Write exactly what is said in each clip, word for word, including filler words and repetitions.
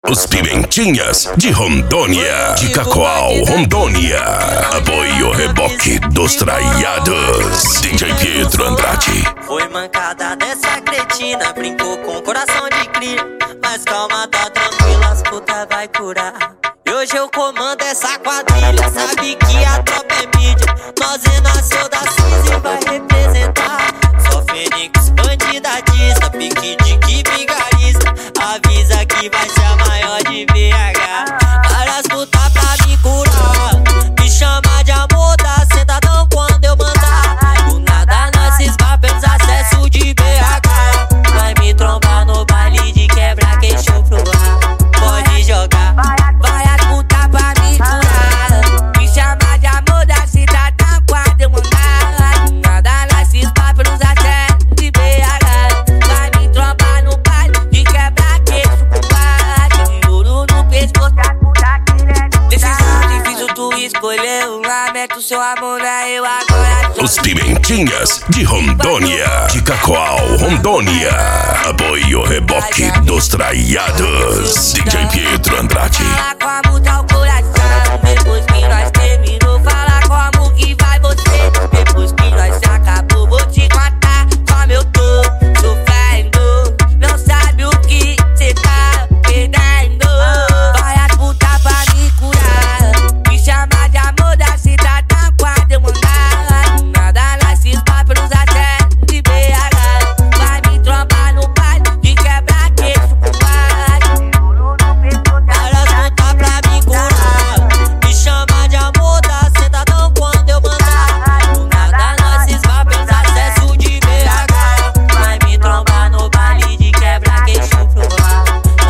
Os Pimentinhas de Rondônia, de Cacoal, Rondônia. Apoio Reboque dos Traiados, D J Pietro Andrade. Foi mancada dessa cretina, brincou com coração de cria. Mas calma, tá tranquila, as puta vai curar. E hoje eu comando essa quadrilha, sabe que a tropa é mídia. Nós renasceu da cinza e vai representar. Só Fênix, bandidadista, pique de que vigariza. Avisa que vai ser a maior de B H. Várias putas pra me curar, me chama de amor, dá sentadão quando eu mandar. Do nada nós se esbarra pelos acessos de B H. Vai me trombar no baile de quebra, queixo pro ar. Pode jogar, vai as putas pra me curar, me chama de amor, dá sentadão quando eu mandar. Do nada nós se esbarra pelos acessos de B H. Vai me trombar no baile de quebra, queixo pro ar. Tem ouro no pescoço, a puta que é. Decisão difícil, tu escolheu. Lamento seu amor, né? Eu agora sou. Os Pimentinhas de Rondônia, de Cacoal, Rondônia. Apoio Reboque dos Traiados, D J Pietro Andrade. Fala como tá o coração, depois que nós terminou. Fala como que vai você, depois que nós se acabou. Vou te contar como eu tô sofrendo. Não sabe o que cê tá perdendo. Vai as puta pra me curar, me chama de amor, da cidadã quando eu mandar. Do nada nós se esbarra pelos acessos de B H. Vai me trombar no baile de quebra, queixo pro ar. Várias puta pra me curar, me chama de amor, dá sentadão quando eu mandar. Do nada nós se esbarra pelos acessos de B H. Vai me trombar no baile de quebra, queixo pro ar.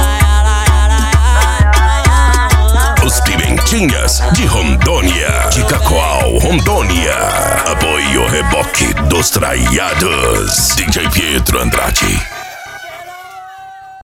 Os Pimentinhas de Rondônia, de Cacoal, Rondônia. Apoio Reboque dos Traiados, D J Pietro Andrade.